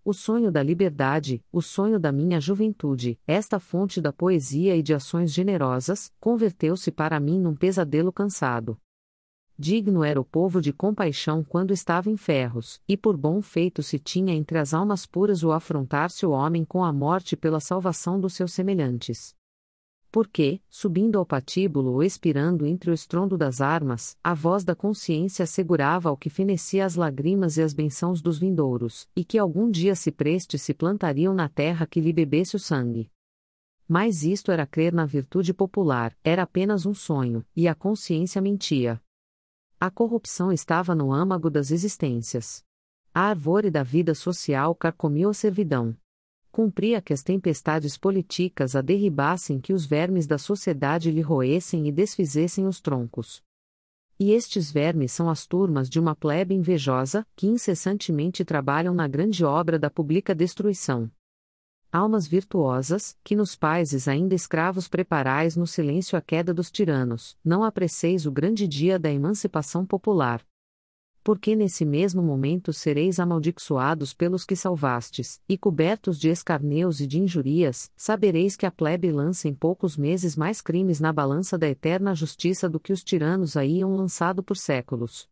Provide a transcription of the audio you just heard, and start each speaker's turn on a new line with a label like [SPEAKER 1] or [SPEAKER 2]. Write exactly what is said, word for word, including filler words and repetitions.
[SPEAKER 1] O sonho da liberdade, o sonho da minha juventude, esta fonte da poesia e de ações generosas, converteu-se para mim num pesadelo cansado. Digno era o povo de compaixão quando estava em ferros, e por bom feito se tinha entre as almas puras o afrontar-se o homem com a morte pela salvação dos seus semelhantes. Porque, subindo ao patíbulo ou expirando entre o estrondo das armas, a voz da consciência assegurava ao que fenecia as lágrimas e as bençãos dos vindouros, e que algum dia se preste se plantariam na terra que lhe bebesse o sangue. Mas isto era crer na virtude popular, era apenas um sonho, e a consciência mentia. A corrupção estava no âmago das existências. A árvore da vida social carcomiu a servidão. Cumpria que as tempestades políticas a derribassem, que os vermes da sociedade lhe roessem e desfizessem os troncos. E estes vermes são as turmas de uma plebe invejosa, que incessantemente trabalham na grande obra da pública destruição. Almas virtuosas, que nos países ainda escravos preparais no silêncio a queda dos tiranos, não apreceis o grande dia da emancipação popular. Porque nesse mesmo momento sereis amaldiçoados pelos que salvastes, e cobertos de escarneus e de injurias, sabereis que a plebe lança em poucos meses mais crimes na balança da eterna justiça do que os tiranos aí hão lançado por séculos.